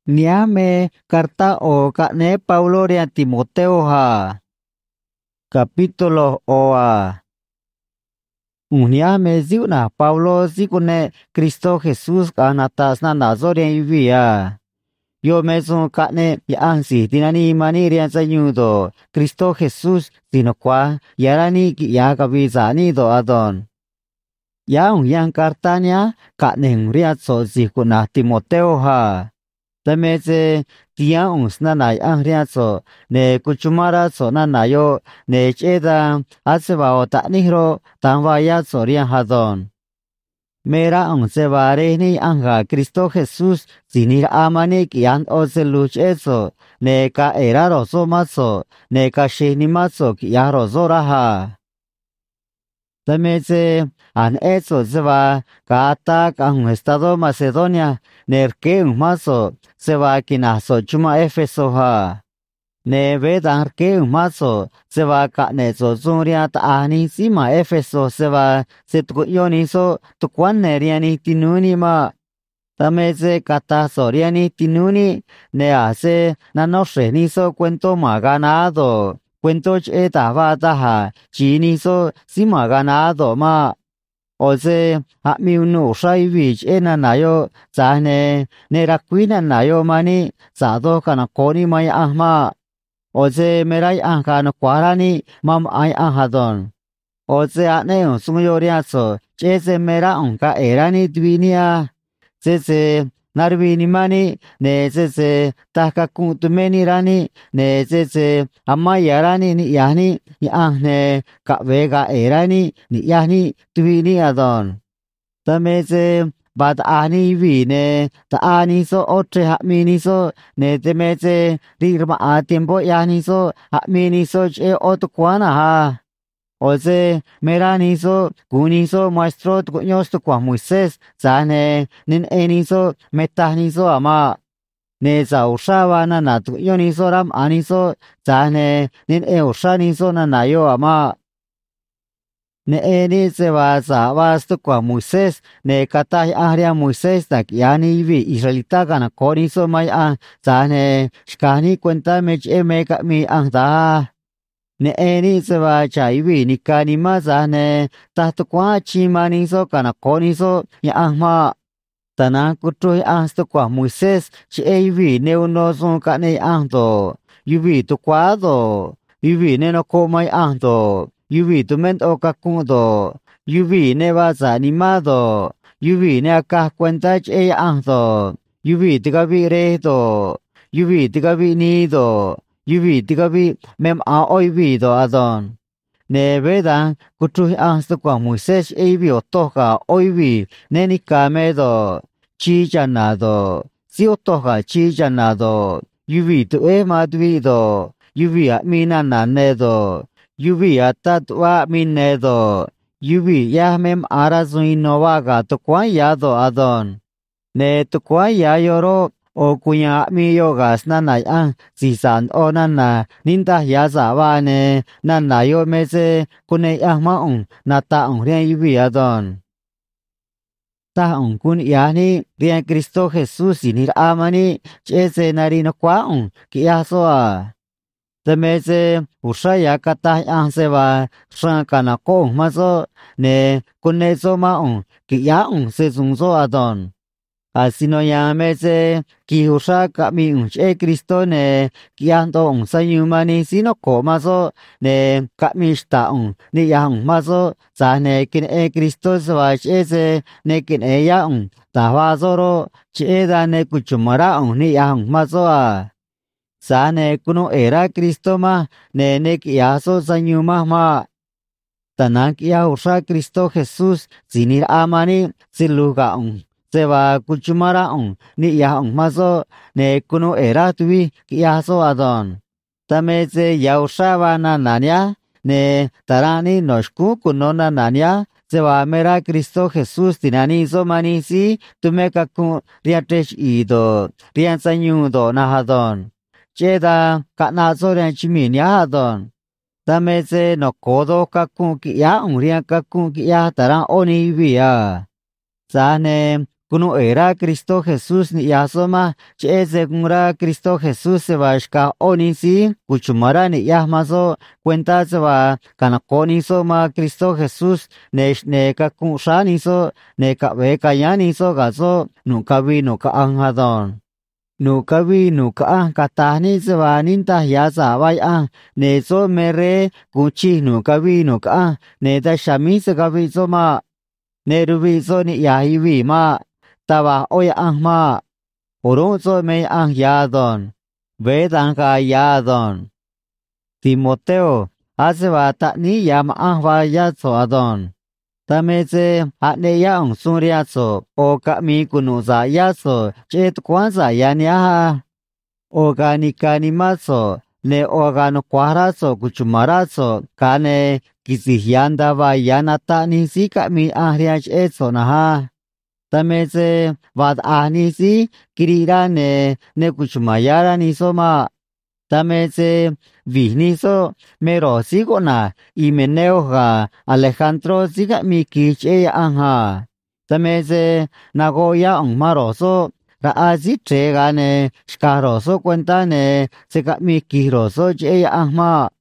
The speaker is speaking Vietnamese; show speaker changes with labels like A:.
A: Niame carta o cane Paulo de Timoteo ha. Capítulo oa. Uniame ziuna Paulo zikune Cristo Jesús kanatas na nazorian ivia. Yo meso cane yansi tinani manirian sayudo Cristo Jesús sinokwa yarani ki yakabizani do adon. Yang yang kartanya kaneng riatso zikuna Timoteo ha. Tameze tia uns nanay ang riatso ne kuchumara so nanayo ne cheda aseba o tanihro tanvaya so rian hadon. Mera ang sebare ni anga Cristo Jesús sinir amane kian o se luch eso ne ka era roso maso ne ka sheni maso kia roso raha. Tameze an eso seba ka atak ang estado Macedonia nerke maso seba kinaso chuma Efeso ha. Ne vedar ke maso seba ka ne so zuria ta ani sima Efeso seba se tukuyoni so tukwan neriani tinuni ma. Tameze kata soriani tinuni ne hace nanoshe ni so cuento maganado. Cuento cheta vataha chini so sima ganado ma. Oze ha mi unu shai vich enanayo zane ne rakwina nayo mani zado kana koni mai ahma. Oze merai ahkan kwarani mam ai ahadon. Oze ane sungyoриaso cheze mera unka erani dwinia. Zeze narvini mani ne zeze taka kuntumeni rani ne zeze amayarani ni yani ni ahne ka vega erani ni yani dwini adon. Tameze bad ani vine ta ani so otre hamini so ne temeze rirma a tiempo yani so hamini so che otukwana ha. Oze meraniso guniso maestro tuños tu kwa Moisés zane nin eniso metaniso ama ne za ushaba na na tuñoniso ram aniso zane nin eushaniso na nayo ama ne eni se va za vas tu kwa Moisés ne katai ahria Moisés tak yani vi israelita kana koniso mai a zane shkani cuenta mech emeka mi anda. Ne eni se va chaivi ni kanima zane tahtu kwa chimani so kana koni so ya ahma tana kutroi ahsto kwa Moisés chi eivi ne uno son kane ahdo yuvi tu kwa do yuvi ne no komai ahdo yuvi tu ment o kakundo yuvi ne va za animado yuvi ne aka cuenta che ahdo yuvi tu gavi re do yuvi tu gavi ni do yuvi tigavi mem a oivi do adon. Ne vedan kutui ansto kwa Moisés eivi otoka oivi neni kame do chi janado. Si otoka chi janado. Yuvi tu e madvi do. Yuvi a mina nane do. Yuvi a tatwa mine do. Yuvi ya mem arazui novaga to kwa ya do adon. Ne to kwa ya yoro o kuya mi yogas nanay ang sisan o nana ninta yasa wane nana yo mese kunay ahmaong nataong riyan yubiadon. Taong kun yani riyan Cristo Jesus sinir amani chese narino kwaong kiyasoa. Temese usaya katay ang seba shankana kong maso ne kuneso maong kiyaong sesungso adon. Asino yamese kihusha kami unche Cristo ne kianto un sayumani sino komaso ne kami shtaun ni yang maso zane kin e Cristo swachese ne kin e yaun tawazoro cheda ne kuchumara un ni yang maso a zane kuno era Cristo ma ne kiaso sayuma ma tanak yahusha Cristo Jesus sinir amani siluga un Seba kuchumara ni yaong maso ne kuno era tuwi kiaso adon. Tameze yaushawa na nanya ne tarani noshku kuno na nanya seba mera Cristo Jesus tinani so manisi tumeka ku riatesh ido rian sanyudo na hadon. Cheda kanazo rian chiminya hadon. Tameze no kodo kaku ki yaong rian kaku ki ya taran oni via. Zane Kuno era Cristo Jesús ni yasoma che segunra Cristo Jesús se va shka onisi kuchumara ni yahmaso cuenta se va kanakoni so ma Cristo Jesús ne ka kushani so ne ka ve kayani so gaso nunca vi nunca anhadon nunca vi nunca an katani se va ninta yasa vai an ne so mere kuchi nunca vi nunca an ne da shami se ka vi so ma ne rubi so ni yahi vi ma taba oya ahma orunzo me an yadon vedan ka yadon Timoteo hace bata ni yama an va yazo adon tameze atne ya un suriazo o kami kunuza yazo chet kwanza yania organika ni mazo ne organo kwarazo kuchumarazo kane kisihianda va yanata ni sika mi ahriach eso naha tameze vad anisi kirirane ne kuchumayara ni soma tameze vihniso mero sigona imeneuga Alejandro siga mi kiche anja tameze nagoya maroso raazi tregane shkaroso cuentane sega mi kiroso che ahma